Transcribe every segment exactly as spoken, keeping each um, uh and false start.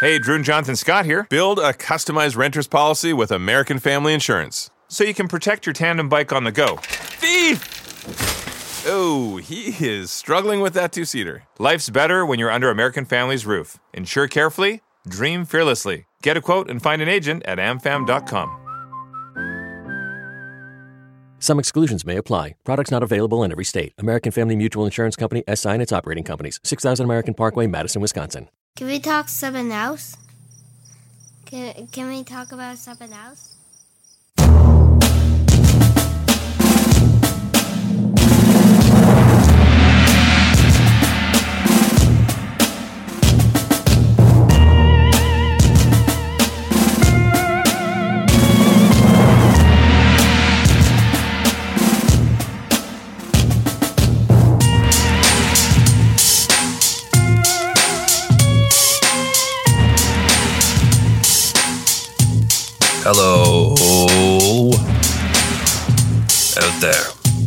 Hey, Drew and Jonathan Scott here. Build a customized renter's policy with American Family Insurance so you can protect your tandem bike on the go. Thief! Oh, he is struggling with that two-seater. Life's better when you're under American Family's roof. Insure carefully, dream fearlessly. Get a quote and find an agent at am fam dot com. Some exclusions may apply. Products not available in every state. American Family Mutual Insurance Company, S I and its operating companies. six thousand American Parkway, Madison, Wisconsin. Can we talk something else? Can, can we talk about something else? Hello, out there.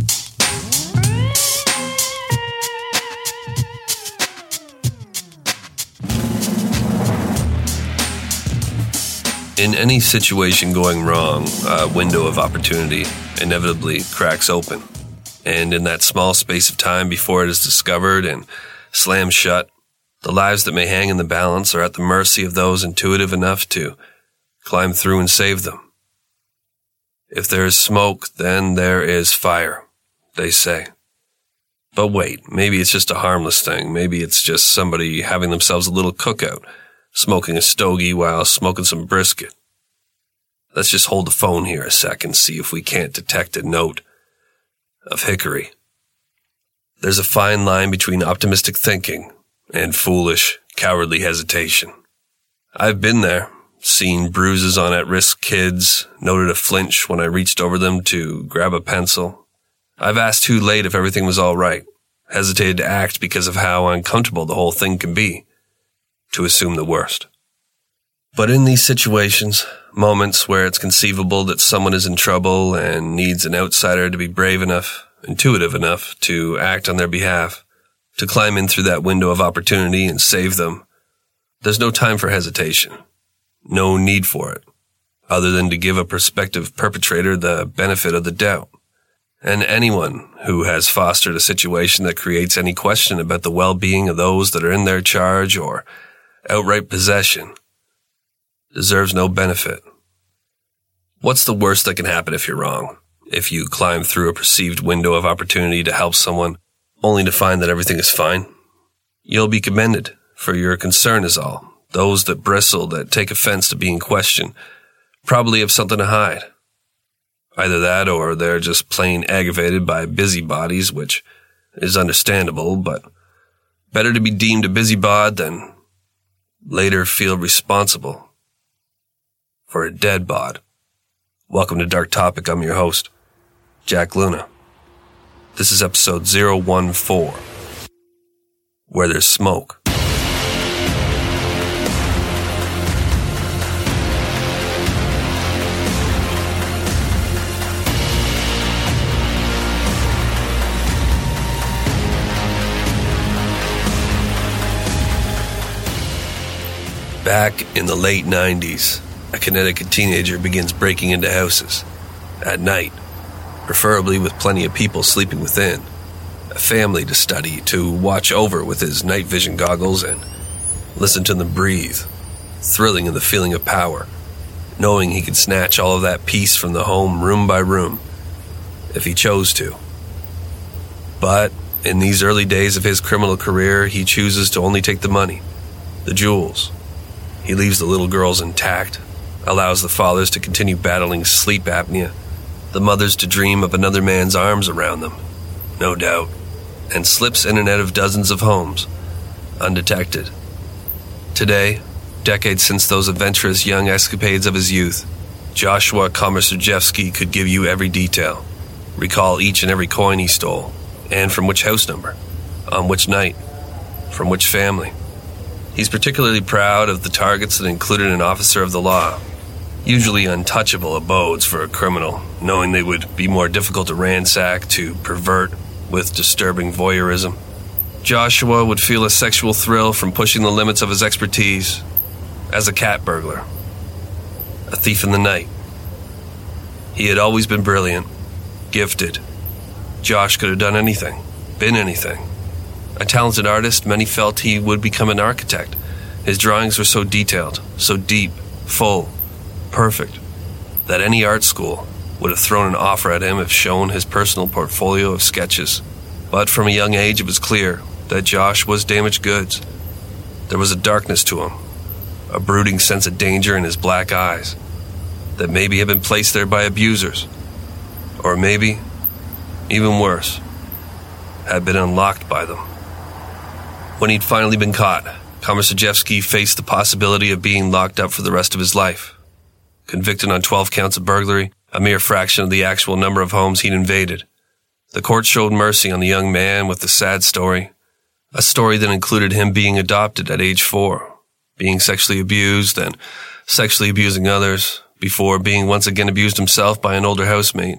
In any situation going wrong, a window of opportunity inevitably cracks open. And in that small space of time before it is discovered and slammed shut, the lives that may hang in the balance are at the mercy of those intuitive enough to climb through and save them. If there is smoke, then there is fire, they say. But wait, maybe it's just a harmless thing. Maybe it's just somebody having themselves a little cookout, smoking a stogie while smoking some brisket. Let's just hold the phone here a sec and see if we can't detect a note of hickory. There's a fine line between optimistic thinking and foolish, cowardly hesitation. I've been there. Seen bruises on at-risk kids, noted a flinch when I reached over them to grab a pencil. I've asked too late if everything was all right, hesitated to act because of how uncomfortable the whole thing can be, to assume the worst. But in these situations, moments where it's conceivable that someone is in trouble and needs an outsider to be brave enough, intuitive enough to act on their behalf, to climb in through that window of opportunity and save them, there's no time for hesitation. No need for it, other than to give a prospective perpetrator the benefit of the doubt. And anyone who has fostered a situation that creates any question about the well-being of those that are in their charge or outright possession deserves no benefit. What's the worst that can happen if you're wrong? If you climb through a perceived window of opportunity to help someone, only to find that everything is fine? You'll be commended, for your concern is all. Those that bristle, that take offense to being questioned, probably have something to hide. Either that or they're just plain aggravated by busybodies, which is understandable, but better to be deemed a busybod than later feel responsible for a dead bod. Welcome to Dark Topic. I'm your host, Jack Luna. This is episode zero one four, Where There's Smoke. Back in the late nineties, a Connecticut teenager begins breaking into houses at night, preferably with plenty of people sleeping within, a family to study, to watch over with his night vision goggles and listen to them breathe, thrilling in the feeling of power, knowing he could snatch all of that peace from the home room by room if he chose to. But in these early days of his criminal career, he chooses to only take the money, the jewels. He leaves the little girls intact, allows the fathers to continue battling sleep apnea, the mothers to dream of another man's arms around them, no doubt, and slips in and out of dozens of homes, undetected. Today, decades since those adventurous young escapades of his youth, Joshua Komisarjevsky could give you every detail, recall each and every coin he stole, and from which house number, on which night, from which family. He's particularly proud of the targets that included an officer of the law, usually untouchable abodes for a criminal, knowing they would be more difficult to ransack, to pervert with disturbing voyeurism. Joshua would feel a sexual thrill from pushing the limits of his expertise, as a cat burglar, a thief in the night. He had always been brilliant, gifted. Josh could have done anything, been anything. A talented artist, many felt he would become an architect. His drawings were so detailed, so deep, full, perfect, that any art school would have thrown an offer at him if shown his personal portfolio of sketches. But from a young age, it was clear that Josh was damaged goods. There was a darkness to him, a brooding sense of danger in his black eyes that maybe had been placed there by abusers, or maybe, even worse, had been unlocked by them. When he'd finally been caught, Komisarjevsky faced the possibility of being locked up for the rest of his life. Convicted on twelve counts of burglary, a mere fraction of the actual number of homes he'd invaded, the court showed mercy on the young man with the sad story, a story that included him being adopted at age four, being sexually abused and sexually abusing others, before being once again abused himself by an older housemate.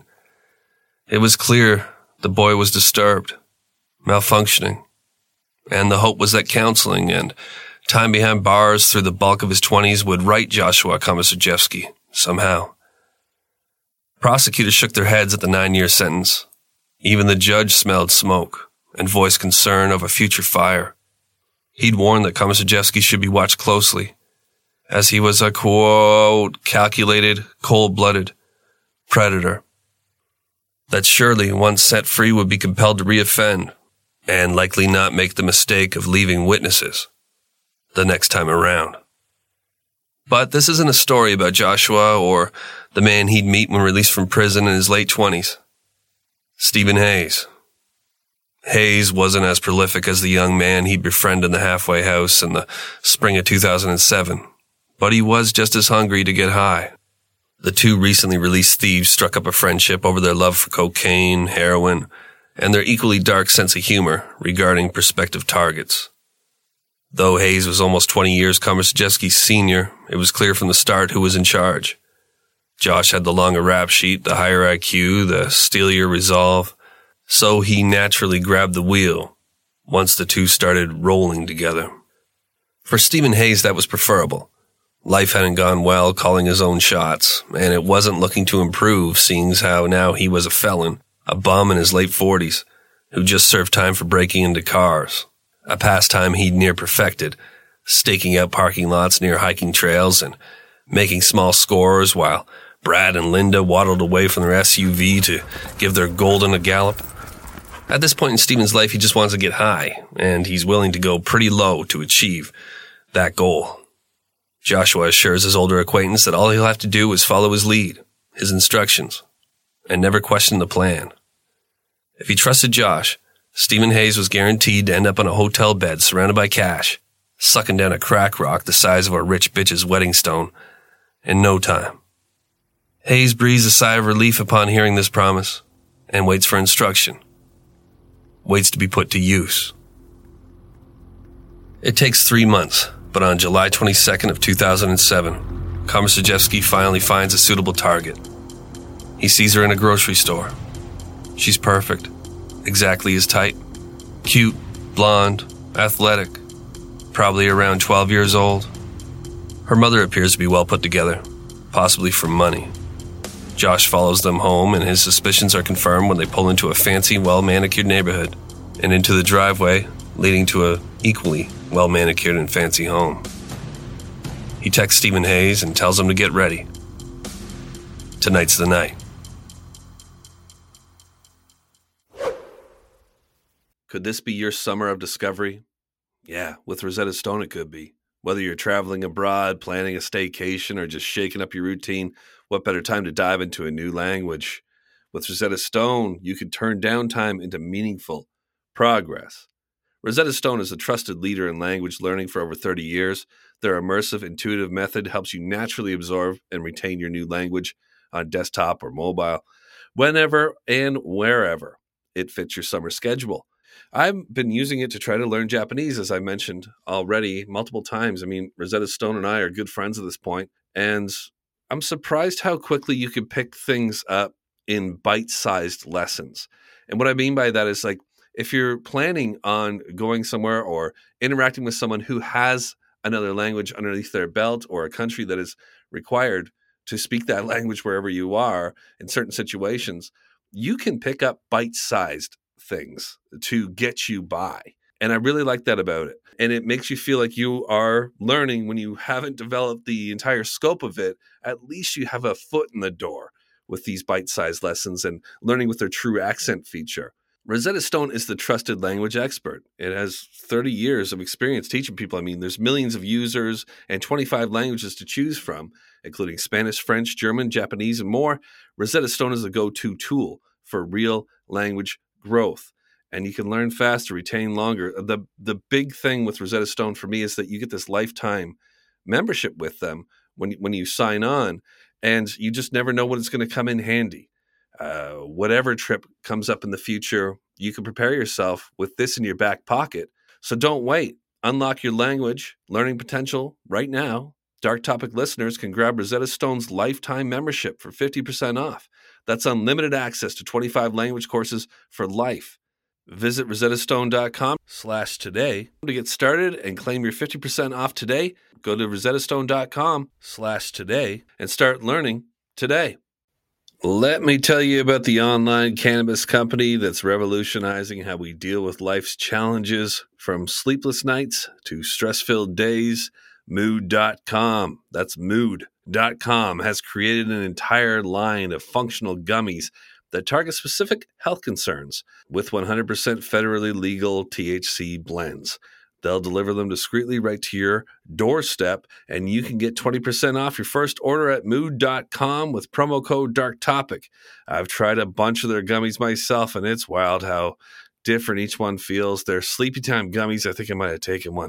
It was clear the boy was disturbed, malfunctioning, and the hope was that counseling and time behind bars through the bulk of his twenties would right Joshua Komisarjevsky somehow. Prosecutors shook their heads at the nine-year sentence. Even the judge smelled smoke and voiced concern of a future fire. He'd warned that Komisarjevsky should be watched closely, as he was a, quote, calculated, cold-blooded predator. That surely, once set free, would be compelled to reoffend, and likely not make the mistake of leaving witnesses the next time around. But this isn't a story about Joshua or the man he'd meet when released from prison in his late twenties. Stephen Hayes. Hayes wasn't as prolific as the young man he'd befriended in the halfway house in the spring of two thousand seven, but he was just as hungry to get high. The two recently released thieves struck up a friendship over their love for cocaine, heroin, and their equally dark sense of humor regarding prospective targets. Though Hayes was almost twenty years Komisarjevsky's senior, it was clear from the start who was in charge. Josh had the longer rap sheet, the higher I Q, the steelier resolve, so he naturally grabbed the wheel once the two started rolling together. For Stephen Hayes, that was preferable. Life hadn't gone well calling his own shots, and it wasn't looking to improve, seeing as how now he was a felon, a bum in his late forties, who just served time for breaking into cars, a pastime he'd near perfected, staking out parking lots near hiking trails and making small scores while Brad and Linda waddled away from their S U V to give their golden a gallop. At this point in Stephen's life, he just wants to get high, and he's willing to go pretty low to achieve that goal. Joshua assures his older acquaintance that all he'll have to do is follow his lead, his instructions, and never question the plan. If he trusted Josh, Stephen Hayes was guaranteed to end up on a hotel bed surrounded by cash, sucking down a crack rock the size of a rich bitch's wedding stone in no time. Hayes breathes a sigh of relief upon hearing this promise and waits for instruction, waits to be put to use. It takes three months, but on July twenty-second of two thousand seven, Komisarjevsky finally finds a suitable target. He sees her in a grocery store. She's perfect, exactly his type. Cute, blonde, athletic, probably around twelve years old. Her mother appears to be well put together, possibly from money. Josh follows them home, and his suspicions are confirmed when they pull into a fancy, well-manicured neighborhood and into the driveway leading to a equally well-manicured and fancy home. He texts Stephen Hayes and tells him to get ready. Tonight's the night. Could this be your summer of discovery? Yeah, with Rosetta Stone it could be. Whether you're traveling abroad, planning a staycation, or just shaking up your routine, what better time to dive into a new language? With Rosetta Stone, you can turn downtime into meaningful progress. Rosetta Stone is a trusted leader in language learning for over thirty years. Their immersive, intuitive method helps you naturally absorb and retain your new language on desktop or mobile, whenever and wherever it fits your summer schedule. I've been using it to try to learn Japanese, as I mentioned already multiple times. I mean, Rosetta Stone and I are good friends at this point, and I'm surprised how quickly you can pick things up in bite-sized lessons. And what I mean by that is, like, if you're planning on going somewhere or interacting with someone who has another language underneath their belt, or a country that is required to speak that language wherever you are in certain situations, you can pick up bite-sized things to get you by. And I really like that about it. And it makes you feel like you are learning when you haven't developed the entire scope of it. At least you have a foot in the door with these bite-sized lessons and learning with their true accent feature. Rosetta Stone is the trusted language expert. It has thirty years of experience teaching people. I mean, there's millions of users and twenty-five languages to choose from, including Spanish, French, German, Japanese, and more. Rosetta Stone is a go-to tool for real language growth. And you can learn faster, retain longer. The, the big thing with Rosetta Stone for me is that you get this lifetime membership with them when, when you sign on, and you just never know when it's going to come in handy. Uh, whatever trip comes up in the future, you can prepare yourself with this in your back pocket. So don't wait. Unlock your language learning potential right now. Dark Topic listeners can grab Rosetta Stone's lifetime membership for fifty percent off. That's unlimited access to twenty-five language courses for life. Visit rosettastone.com slash today to get started and claim your fifty percent off today. Go to rosettastone.com slash today and start learning today. Let me tell you about the online cannabis company that's revolutionizing how we deal with life's challenges, from sleepless nights to stress-filled days. Mood dot com, that's mood dot com, has created an entire line of functional gummies that target specific health concerns with one hundred percent federally legal T H C blends. They'll deliver them discreetly right to your doorstep, and you can get twenty percent off your first order at mood dot com with promo code DARKTOPIC. I've tried a bunch of their gummies myself, and it's wild how different each one feels. Their Sleepy Time gummies, I think I might have taken one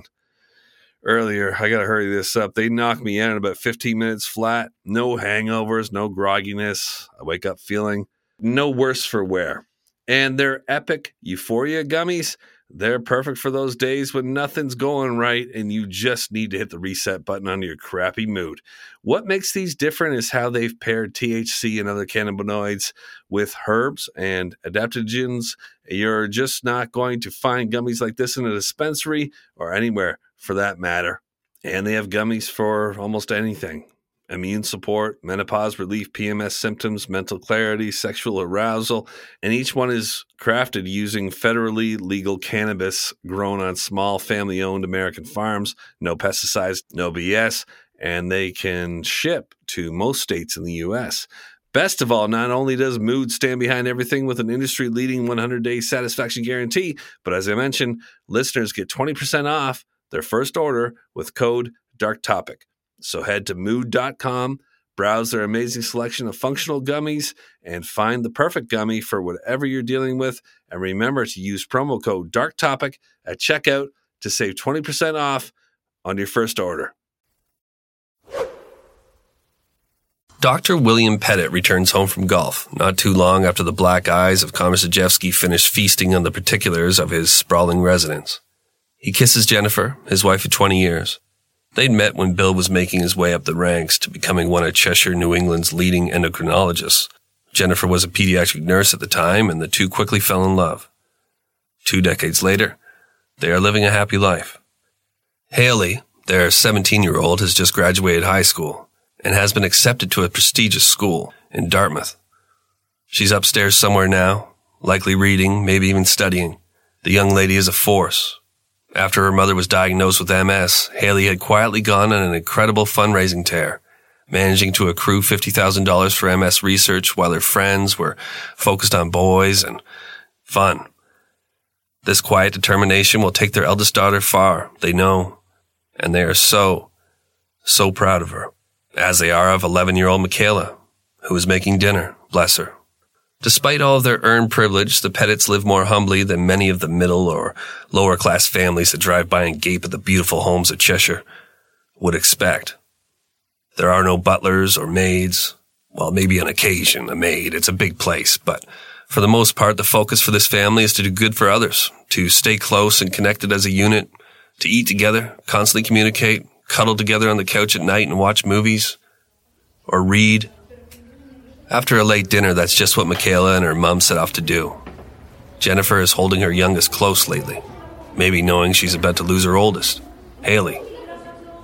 earlier. I got to hurry this up. They knock me out in about fifteen minutes flat. No hangovers, no grogginess. I wake up feeling no worse for wear. And their Epic Euphoria gummies, they're perfect for those days when nothing's going right and you just need to hit the reset button on your crappy mood. What makes these different is how they've paired T H C and other cannabinoids with herbs and adaptogens. You're just not going to find gummies like this in a dispensary or anywhere for that matter. And they have gummies for almost anything. Immune support, menopause relief, P M S symptoms, mental clarity, sexual arousal, and each one is crafted using federally legal cannabis grown on small family-owned American farms, no pesticides, no B S, and they can ship to most states in the U S. Best of all, not only does Mood stand behind everything with an industry-leading one hundred day satisfaction guarantee, but as I mentioned, listeners get twenty percent off their first order with code DARKTOPIC. So head to mood dot com, browse their amazing selection of functional gummies, and find the perfect gummy for whatever you're dealing with. And remember to use promo code DARKTOPIC at checkout to save twenty percent off on your first order. Doctor William Pettit returns home from golf, not too long after the black eyes of Komisarjevsky finish feasting on the particulars of his sprawling residence. He kisses Jennifer, his wife of twenty years. They'd met when Bill was making his way up the ranks to becoming one of Cheshire, New England's leading endocrinologists. Jennifer was a pediatric nurse at the time, and the two quickly fell in love. Two decades later, they are living a happy life. Haley, their seventeen-year-old, has just graduated high school and has been accepted to a prestigious school in Dartmouth. She's upstairs somewhere now, likely reading, maybe even studying. The young lady is a force. After her mother was diagnosed with M S, Haley had quietly gone on an incredible fundraising tear, managing to accrue fifty thousand dollars for M S research while her friends were focused on boys and fun. This quiet determination will take their eldest daughter far, they know, and they are so, so proud of her, as they are of eleven-year-old Michaela, who is making dinner, bless her. Despite all of their earned privilege, the Pettits live more humbly than many of the middle or lower-class families that drive by and gape at the beautiful homes of Cheshire would expect. There are no butlers or maids. Well, maybe on occasion a maid. It's a big place, but for the most part, the focus for this family is to do good for others, to stay close and connected as a unit, to eat together, constantly communicate, cuddle together on the couch at night and watch movies, or read. After a late dinner, that's just what Michaela and her mom set off to do. Jennifer is holding her youngest close lately, maybe knowing she's about to lose her oldest, Haley.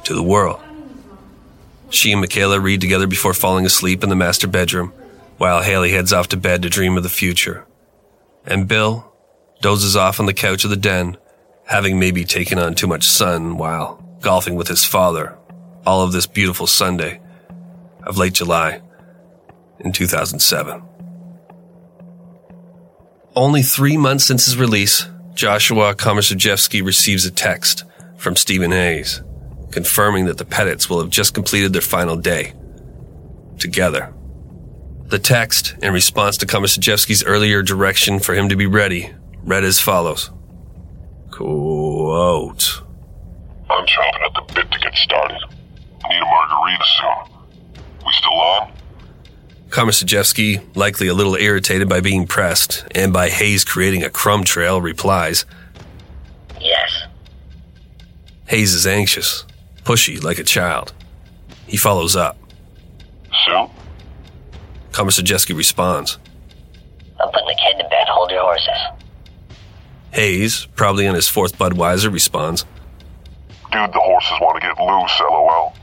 to the world. She and Michaela read together before falling asleep in the master bedroom, while Haley heads off to bed to dream of the future. And Bill dozes off on the couch of the den, having maybe taken on too much sun while golfing with his father, all of this beautiful Sunday of late July in two thousand seven. Only three months since his release, Joshua Komisarjevsky receives a text from Stephen Hayes, confirming that the Pettits will have just completed their final day together. The text, in response to Komisarjevsky's earlier direction for him to be ready, read as follows. Quote, I'm chomping at the bit to get started. Need a margarita soon. We still on? Komisarjevsky, likely a little irritated by being pressed and by Hayes creating a crumb trail, replies, Yes. Hayes is anxious, pushy like a child. He follows up. Soon? Komisarjevsky responds. I'm putting the kid to bed. Hold your horses. Hayes, probably on his fourth Budweiser, responds. Dude, the horses want to get loose, lol.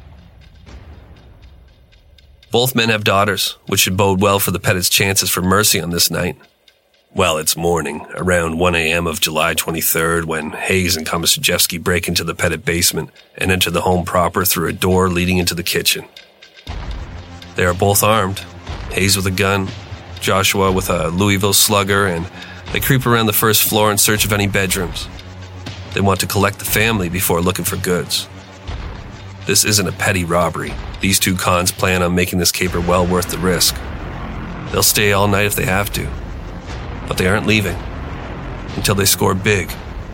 Both men have daughters, which should bode well for the Pettits' chances for mercy on this night. Well, it's morning, around one a.m. of July twenty-third, when Hayes and Komisarjevsky break into the Pettit basement and enter the home proper through a door leading into the kitchen. They are both armed, Hayes with a gun, Joshua with a Louisville slugger, and they creep around the first floor in search of any bedrooms. They want to collect the family before looking for goods. This isn't a petty robbery. These two cons plan on making this caper well worth the risk. They'll stay all night if they have to, but they aren't leaving until they score big.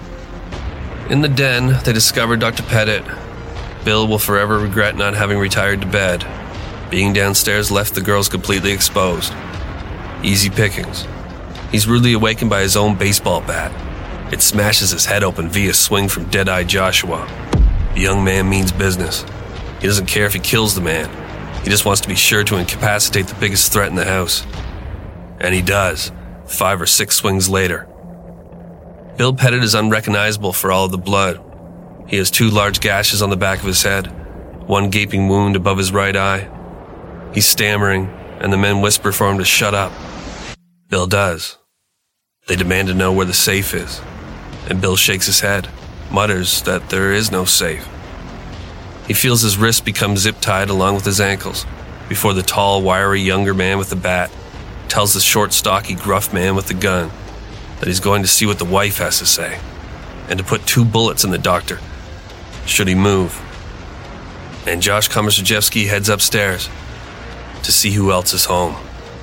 In the den, they discover Doctor Pettit. Bill will forever regret not having retired to bed. Being downstairs left the girls completely exposed. Easy pickings. He's rudely awakened by his own baseball bat. It smashes his head open via swing from dead-eyed Joshua. The young man means business. He doesn't care if he kills the man. He just wants to be sure to incapacitate the biggest threat in the house. And he does, five or six swings later. Bill Pettit is unrecognizable for all of the blood. He has two large gashes on the back of his head, one gaping wound above his right eye. He's stammering, and the men whisper for him to shut up. Bill does. They demand to know where the safe is, and Bill shakes his head, mutters that there is no safe. He feels his wrists become zip-tied along with his ankles, before the tall, wiry younger man with the bat tells the short, stocky, gruff man with the gun that he's going to see what the wife has to say, and to put two bullets in the doctor, should he move. And Josh Komisarjevsky heads upstairs to see who else is home.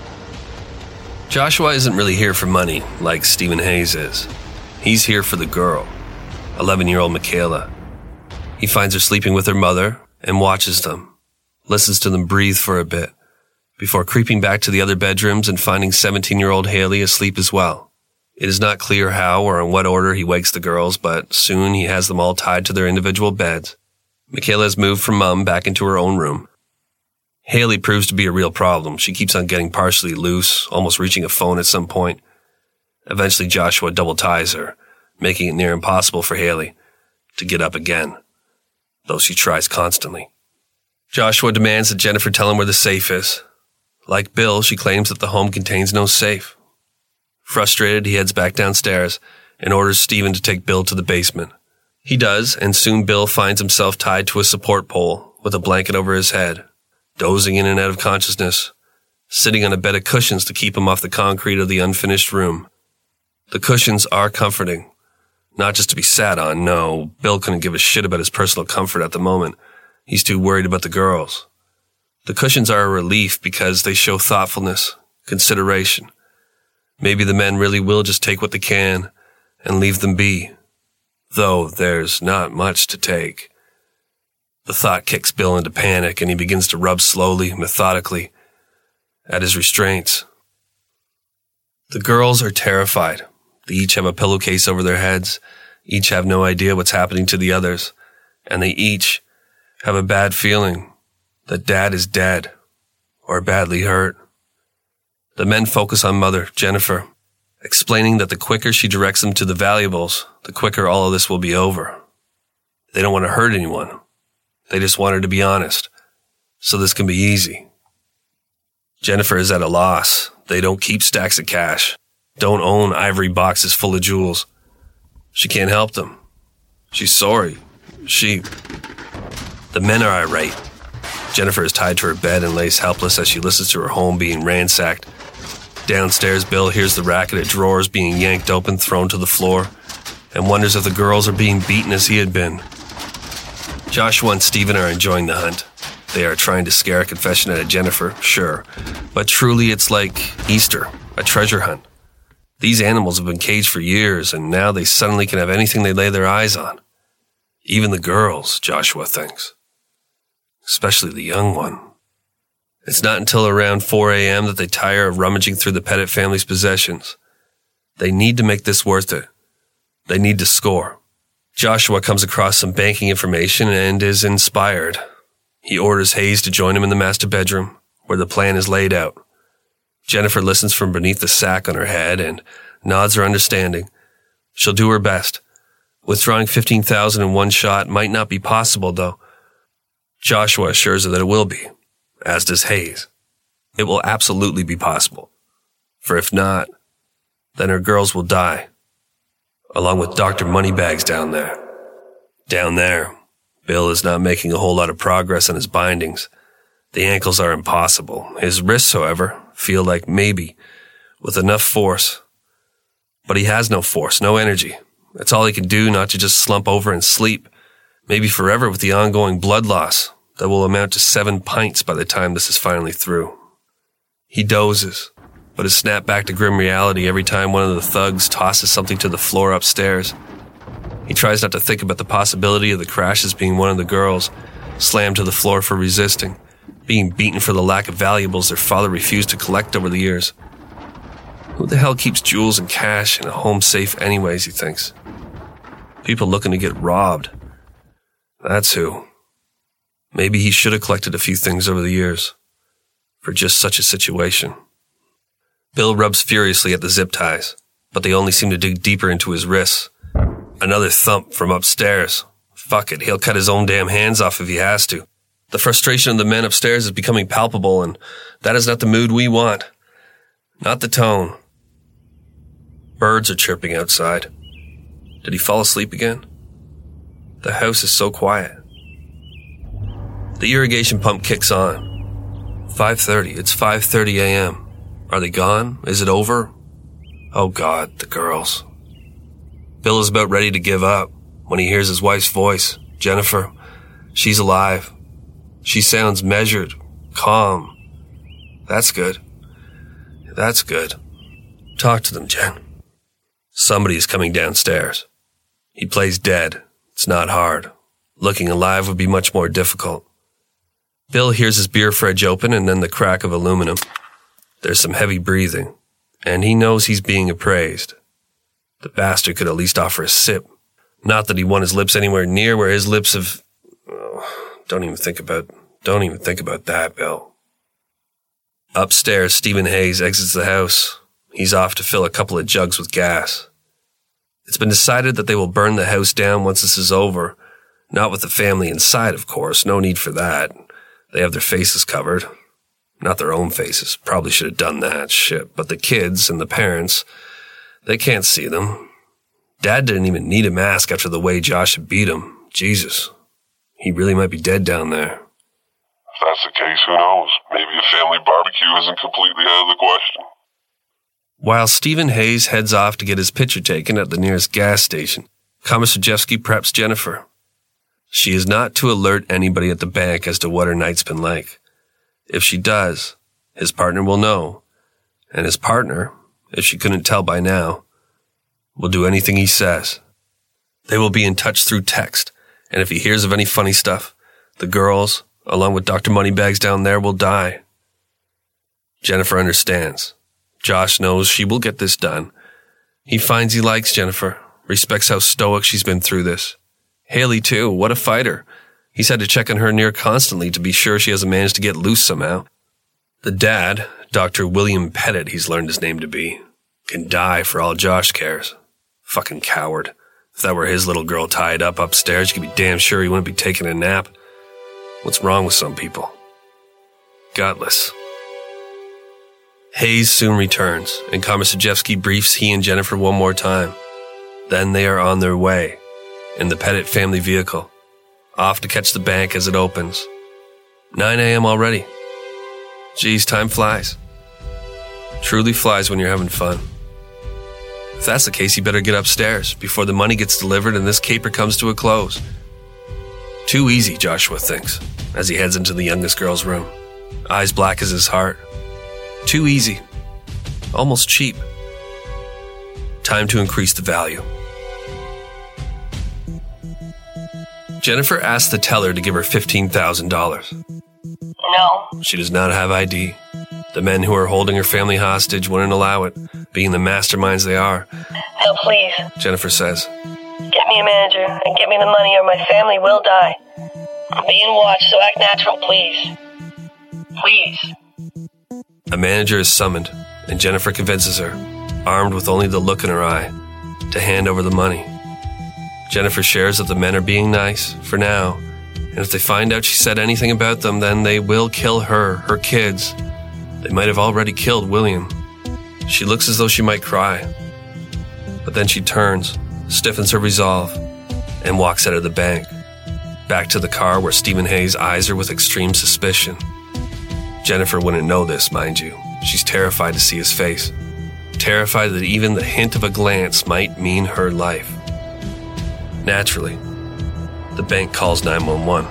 Joshua isn't really here for money, like Stephen Hayes is. He's here for the girl, eleven-year-old Michaela. He finds her sleeping with her mother and watches them, listens to them breathe for a bit, before creeping back to the other bedrooms and finding seventeen-year-old Haley asleep as well. It is not clear how or in what order he wakes the girls, but soon he has them all tied to their individual beds. Michaela has moved from Mum back into her own room. Haley proves to be a real problem. She keeps on getting partially loose, almost reaching a phone at some point. Eventually Joshua double ties her, making it near impossible for Haley to get up again, though she tries constantly. Joshua demands that Jennifer tell him where the safe is. Like Bill, she claims that the home contains no safe. Frustrated, he heads back downstairs and orders Stephen to take Bill to the basement. He does, and soon Bill finds himself tied to a support pole with a blanket over his head, dozing in and out of consciousness, sitting on a bed of cushions to keep him off the concrete of the unfinished room. The cushions are comforting, not just to be sat on. No, Bill couldn't give a shit about his personal comfort at the moment. He's too worried about the girls. The cushions are a relief because they show thoughtfulness, consideration. Maybe the men really will just take what they can and leave them be, though there's not much to take. The thought kicks Bill into panic, and he begins to rub slowly, methodically, at his restraints. The girls are terrified. They each have a pillowcase over their heads, each have no idea what's happening to the others, and they each have a bad feeling that Dad is dead or badly hurt. The men focus on Mother, Jennifer, explaining that the quicker she directs them to the valuables, the quicker all of this will be over. They don't want to hurt anyone. They just want her to be honest, so this can be easy. Jennifer is at a loss. They don't keep stacks of cash, don't own ivory boxes full of jewels. She can't help them. She's sorry. She... The men are irate. Jennifer is tied to her bed and lays helpless as she listens to her home being ransacked. Downstairs, Bill hears the racket of drawers being yanked open, thrown to the floor, and wonders if the girls are being beaten as he had been. Joshua and Stephen are enjoying the hunt. They are trying to scare a confession out of Jennifer, sure, but truly it's like Easter, a treasure hunt. These animals have been caged for years, and now they suddenly can have anything they lay their eyes on. Even the girls, Joshua thinks. Especially the young one. It's not until around four a.m. that they tire of rummaging through the Pettit family's possessions. They need to make this worth it. They need to score. Joshua comes across some banking information and is inspired. He orders Hayes to join him in the master bedroom, where the plan is laid out. Jennifer listens from beneath the sack on her head and nods her understanding. She'll do her best. Withdrawing fifteen thousand dollars in one shot might not be possible, though. Joshua assures her that it will be, as does Hayes. It will absolutely be possible. For if not, then her girls will die, along with Doctor Moneybags down there. Down there, Bill is not making a whole lot of progress on his bindings. The ankles are impossible. His wrists, however, feel like maybe, with enough force. But he has no force, no energy. That's all he can do, not to just slump over and sleep. Maybe forever with the ongoing blood loss that will amount to seven pints by the time this is finally through. He dozes, but is snapped back to grim reality every time one of the thugs tosses something to the floor upstairs. He tries not to think about the possibility of the crashes being one of the girls, slammed to the floor for resisting, being beaten for the lack of valuables their father refused to collect over the years. Who the hell keeps jewels and cash in a home safe anyways, he thinks. People looking to get robbed. That's who. Maybe he should have collected a few things over the years, for just such a situation. Bill rubs furiously at the zip ties, but they only seem to dig deeper into his wrists. Another thump from upstairs. Fuck it, he'll cut his own damn hands off if he has to. The frustration of the men upstairs is becoming palpable, and that is not the mood we want. Not the tone. Birds are chirping outside. Did he fall asleep again? The house is so quiet. The irrigation pump kicks on. five thirty. It's five thirty a.m. Are they gone? Is it over? Oh God, the girls. Bill is about ready to give up when he hears his wife's voice. Jennifer. She's alive. She sounds measured, calm. That's good. That's good. Talk to them, Jen. Somebody is coming downstairs. He plays dead. It's not hard. Looking alive would be much more difficult. Bill hears his beer fridge open and then the crack of aluminum. There's some heavy breathing, and he knows he's being appraised. The bastard could at least offer a sip. Not that he want his lips anywhere near where his lips have... Oh, don't even think about... Don't even think about that, Bill. Upstairs, Stephen Hayes exits the house. He's off to fill a couple of jugs with gas. It's been decided that they will burn the house down once this is over. Not with the family inside, of course. No need for that. They have their faces covered. Not their own faces. Probably should have done that shit. But the kids and the parents, they can't see them. Dad didn't even need a mask after the way Josh had beat him. Jesus. He really might be dead down there. If that's the case, who knows? Maybe a family barbecue isn't completely out of the question. While Stephen Hayes heads off to get his picture taken at the nearest gas station, Komisarjevsky preps Jennifer. She is not to alert anybody at the bank as to what her night's been like. If she does, his partner will know, and his partner, if she couldn't tell by now, will do anything he says. They will be in touch through text, and if he hears of any funny stuff, the girls, along with Doctor Moneybags down there, will die. Jennifer understands. Josh knows she will get this done. He finds he likes Jennifer, respects how stoic she's been through this. Haley, too, what a fighter. He's had to check on her near constantly to be sure she hasn't managed to get loose somehow. The dad, Doctor William Pettit, he's learned his name to be, can die for all Josh cares. Fucking coward. If that were his little girl tied up upstairs, you could be damn sure he wouldn't be taking a nap. What's wrong with some people? Gutless. Hayes soon returns, and Komisarjevsky briefs he and Jennifer one more time. Then they are on their way, in the Pettit family vehicle, off to catch the bank as it opens. nine a.m. already. Geez, time flies. Truly flies when you're having fun. If that's the case, you better get upstairs before the money gets delivered and this caper comes to a close. Too easy, Joshua thinks, as he heads into the youngest girl's room, eyes black as his heart. Too easy. Almost cheap. Time to increase the value. Jennifer asks the teller to give her fifteen thousand dollars. No. She does not have I D. The men who are holding her family hostage wouldn't allow it, being the masterminds they are. No, please. Jennifer says. Get me a manager and get me the money or my family will die. I'm being watched, so act natural, please. Please. A manager is summoned, and Jennifer convinces her, armed with only the look in her eye, to hand over the money. Jennifer shares that the men are being nice, for now, and if they find out she said anything about them, then they will kill her, her kids. They might have already killed William. She looks as though she might cry. But then she turns, stiffens her resolve, and walks out of the bank, back to the car where Stephen Hayes eyes her with extreme suspicion. Jennifer wouldn't know this, mind you. She's terrified to see his face. Terrified that even the hint of a glance might mean her life. Naturally, the bank calls nine one one.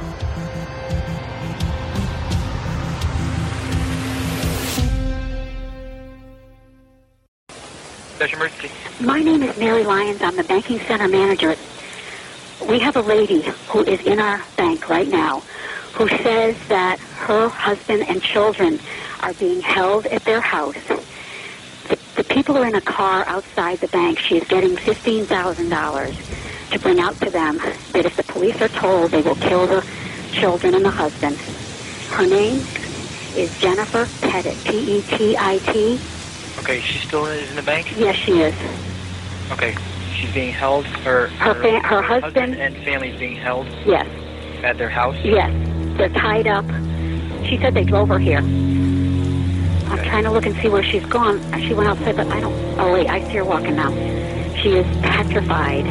Emergency. My name is Mary Lyons. I'm the banking center manager. We have a lady who is in our bank right now who says that her husband and children are being held at their house. The, the people are in a car outside the bank. She is getting fifteen thousand dollars to bring out to them that if the police are told, they will kill the children and the husband. Her name is Jennifer Pettit, P E T I T. Okay, she's still is in the bank? Yes, she is. Okay, she's being held, her, her, her, fa- her, her husband, husband and family is being held? Yes. At their house? Yes. They're tied up. She said they drove her here. I'm okay. Trying to look and see where she's gone. She went outside, but I don't... Oh, wait, I see her walking now. She is petrified.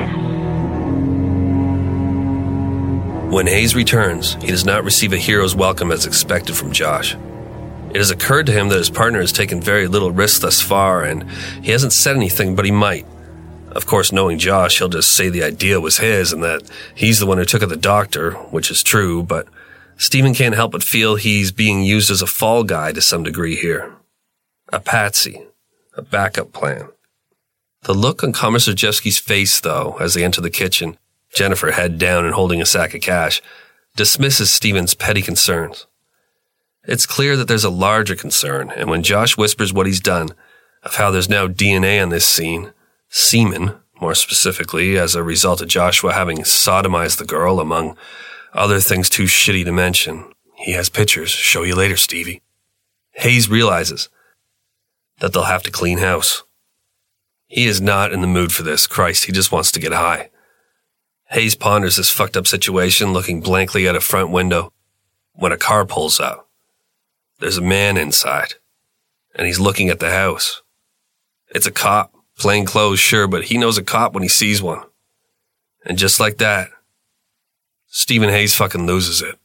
When Hayes returns, he does not receive a hero's welcome as expected from Josh. It has occurred to him that his partner has taken very little risk thus far, and he hasn't said anything, but he might. Of course, knowing Josh, he'll just say the idea was his and that he's the one who took her to the doctor, which is true, but Stephen can't help but feel he's being used as a fall guy to some degree here. A patsy. A backup plan. The look on Komisarjevsky's face, though, as they enter the kitchen, Jennifer head down and holding a sack of cash, dismisses Stephen's petty concerns. It's clear that there's a larger concern, and when Josh whispers what he's done, of how there's now D N A on this scene, semen, more specifically, as a result of Joshua having sodomized the girl, among other things too shitty to mention. He has pictures. Show you later, Stevie. Hayes realizes that they'll have to clean house. He is not in the mood for this. Christ, he just wants to get high. Hayes ponders this fucked up situation, looking blankly at a front window, when a car pulls up. There's a man inside, and he's looking at the house. It's a cop, plain clothes, sure, but he knows a cop when he sees one. And just like that, Stephen Hayes fucking loses it.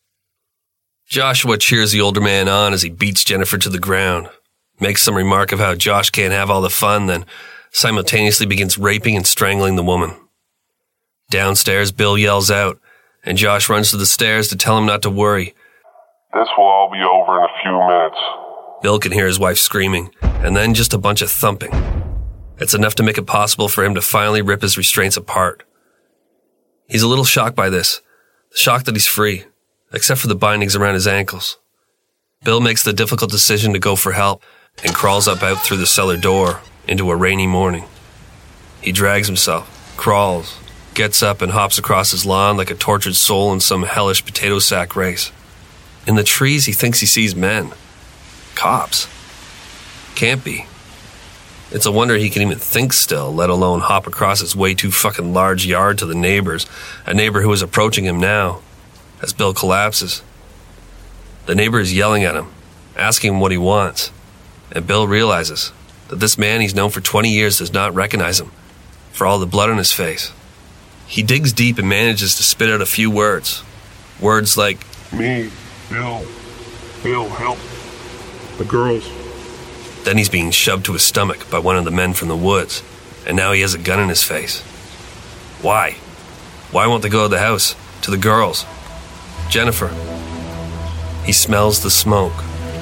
Joshua cheers the older man on as he beats Jennifer to the ground, makes some remark of how Josh can't have all the fun, then simultaneously begins raping and strangling the woman. Downstairs, Bill yells out, and Josh runs to the stairs to tell him not to worry. This will all be over in a few minutes. Bill can hear his wife screaming, and then just a bunch of thumping. It's enough to make it possible for him to finally rip his restraints apart. He's a little shocked by this, shocked that he's free, except for the bindings around his ankles. Bill makes the difficult decision to go for help and crawls up out through the cellar door into a rainy morning. He drags himself, crawls, gets up and hops across his lawn like a tortured soul in some hellish potato sack race. In the trees, he thinks he sees men. Cops. Can't be. It's a wonder he can even think still, let alone hop across his way too fucking large yard to the neighbors, a neighbor who is approaching him now, as Bill collapses. The neighbor is yelling at him, asking him what he wants, and Bill realizes that this man he's known for twenty years does not recognize him for all the blood on his face. He digs deep and manages to spit out a few words. Words like, Me, Bill, Bill, help. The girls. Then he's being shoved to his stomach by one of the men from the woods, and now he has a gun in his face. Why? Why won't they go to the house? To the girls? Jennifer. He smells the smoke.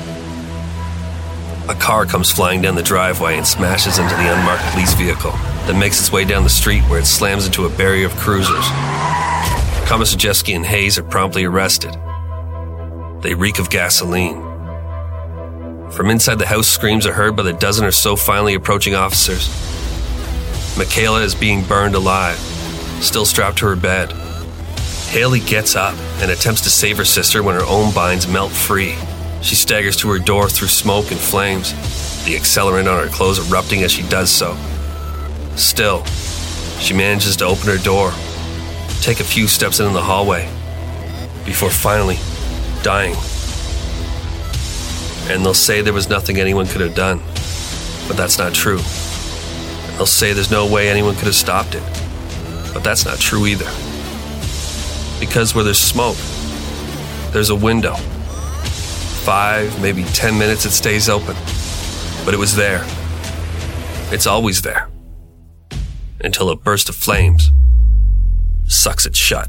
A car comes flying down the driveway and smashes into the unmarked police vehicle, then makes its way down the street where it slams into a barrier of cruisers. Komisarjevsky and Hayes are promptly arrested. They reek of gasoline. From inside the house, screams are heard by the dozen or so finally approaching officers. Michaela is being burned alive, still strapped to her bed. Haley gets up and attempts to save her sister when her own binds melt free. She staggers to her door through smoke and flames, the accelerant on her clothes erupting as she does so. Still, she manages to open her door, take a few steps into the hallway, before finally dying. And they'll say there was nothing anyone could have done, but that's not true. And they'll say there's no way anyone could have stopped it, but that's not true either. Because where there's smoke, there's a window. Five, maybe ten minutes it stays open, but it was there. It's always there. Until a burst of flames sucks it shut.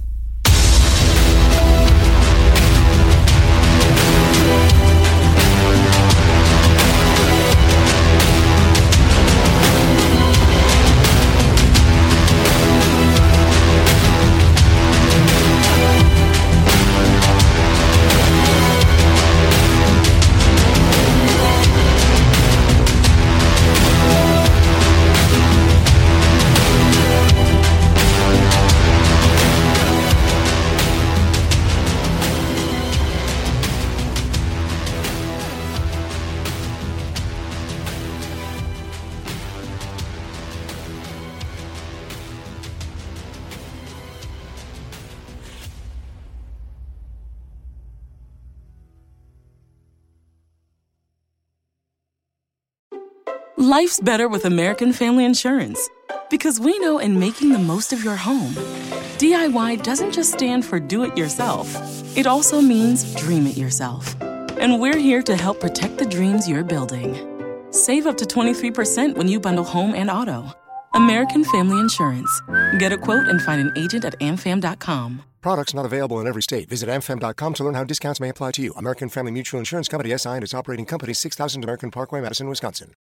Life's better with American Family Insurance because we know in making the most of your home, D I Y doesn't just stand for do it yourself. It also means dream it yourself. And we're here to help protect the dreams you're building. Save up to twenty-three percent when you bundle home and auto. American Family Insurance. Get a quote and find an agent at am fam dot com. Products not available in every state. Visit am fam dot com to learn how discounts may apply to you. American Family Mutual Insurance Company, S I and its operating company, six thousand American Parkway, Madison, Wisconsin.